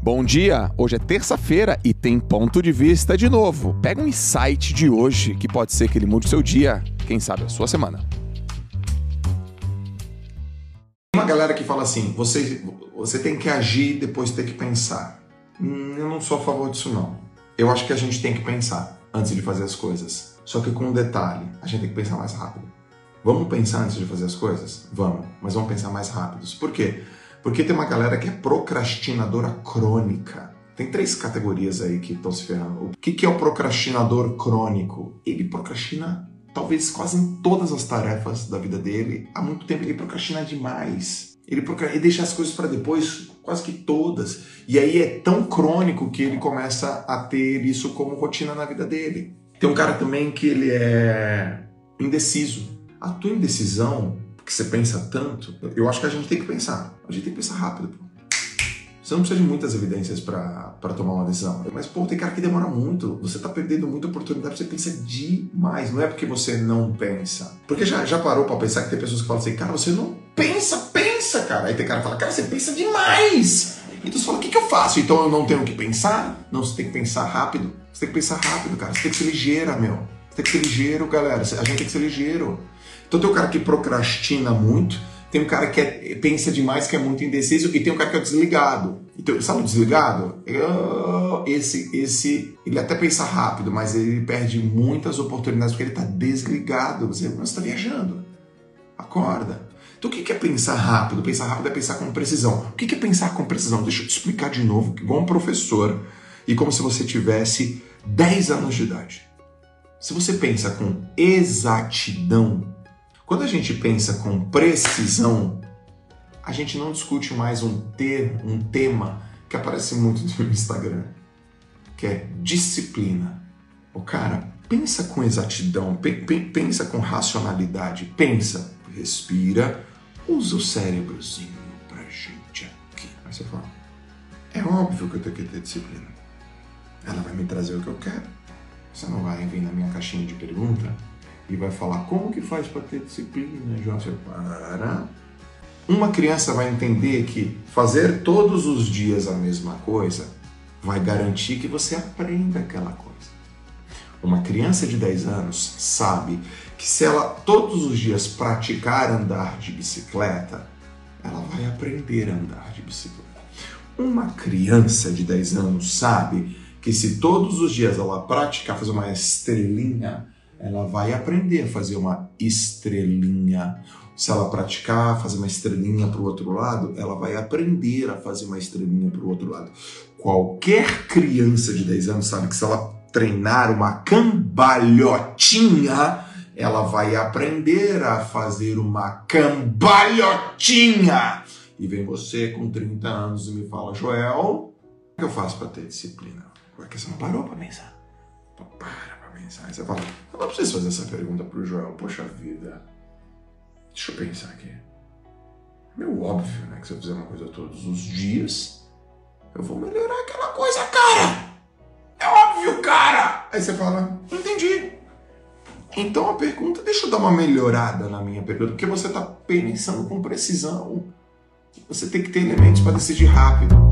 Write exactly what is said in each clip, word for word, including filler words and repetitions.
Bom dia, hoje é terça-feira e tem Ponto de Vista de novo. Pega um insight de hoje que pode ser que ele mude o seu dia, quem sabe a sua semana. Tem uma galera que fala assim, você, você tem que agir depois ter que pensar. Hum, eu não sou a favor disso não. Eu acho que a gente tem que pensar antes de fazer as coisas. Só que com um detalhe, a gente tem que pensar mais rápido. Vamos pensar antes de fazer as coisas? Vamos, mas vamos pensar mais rápidos. Por quê? Porque tem uma galera que é procrastinadora crônica. Tem três categorias aí que estão se ferrando. O que é o procrastinador crônico? Ele procrastina talvez quase em todas as tarefas da vida dele. Há muito tempo ele procrastina demais. Ele, procra... ele deixa as coisas para depois, quase que todas. E aí é tão crônico que ele começa a ter isso como rotina na vida dele. Tem um cara também que ele é indeciso. A tua indecisão, que você pensa tanto, eu acho que a gente tem que pensar. A gente tem que pensar rápido. Pô. Você não precisa de muitas evidências para tomar uma decisão. Mas, pô, tem cara que demora muito. Você tá perdendo muita oportunidade, você pensa demais. Não é porque você não pensa. Porque já, já parou para pensar que tem pessoas que falam assim, cara, você não pensa, pensa, cara. Aí tem cara que fala, cara, você pensa demais. Então você fala, o que, que eu faço? Então eu não tenho que pensar? Não, você tem que pensar rápido. Você tem que pensar rápido, cara. Você tem que ser ligeira, meu. Você tem que ser ligeiro, galera. A gente tem que ser ligeiro. Então tem um cara que procrastina muito, tem um cara que é, pensa demais, que é muito indeciso, e tem um cara que é desligado. Então, sabe o desligado? Esse, esse, ele até pensa rápido, mas ele perde muitas oportunidades porque ele está desligado. Você está viajando. Acorda. Então o que é pensar rápido? Pensar rápido é pensar com precisão. O que é pensar com precisão? Deixa eu te explicar de novo, igual um professor, e como se você tivesse dez anos de idade. Se você pensa com exatidão, quando a gente pensa com precisão, a gente não discute mais um, ter, um tema que aparece muito no Instagram, que é disciplina. O cara, pensa com exatidão, pe, pe, pensa com racionalidade, pensa, respira, usa o cérebrozinho pra gente aqui. Aí você fala, é óbvio que eu tenho que ter disciplina. Ela vai me trazer o que eu quero. Você não vai vir na minha caixinha de pergunta e vai falar, como que faz para ter disciplina, João? Você para. Uma criança vai entender que fazer todos os dias a mesma coisa vai garantir que você aprenda aquela coisa. Uma criança de dez anos sabe que se ela todos os dias praticar andar de bicicleta, ela vai aprender a andar de bicicleta. Uma criança de dez anos sabe que se todos os dias ela praticar fazer uma estrelinha, ela vai aprender a fazer uma estrelinha. Se ela praticar, fazer uma estrelinha para o outro lado, ela vai aprender a fazer uma estrelinha para o outro lado. Qualquer criança de dez anos sabe que se ela treinar uma cambalhotinha, ela vai aprender a fazer uma cambalhotinha. E vem você com trinta anos e me fala, Joel, o que eu faço para ter disciplina? Porque você não parou para pensar. Para. Aí você fala, eu não preciso fazer essa pergunta pro Joel, poxa vida, deixa eu pensar aqui. É meio óbvio, né, que se eu fizer uma coisa todos os dias, eu vou melhorar aquela coisa, cara! É óbvio, cara! Aí você fala, entendi. Então a pergunta, deixa eu dar uma melhorada na minha pergunta, porque você tá pensando com precisão. Você tem que ter elementos para decidir rápido.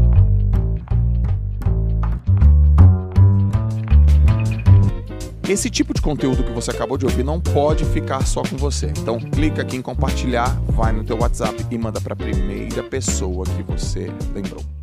Esse tipo de conteúdo que você acabou de ouvir não pode ficar só com você. Então clica aqui em compartilhar, vai no teu WhatsApp e manda para a primeira pessoa que você lembrou.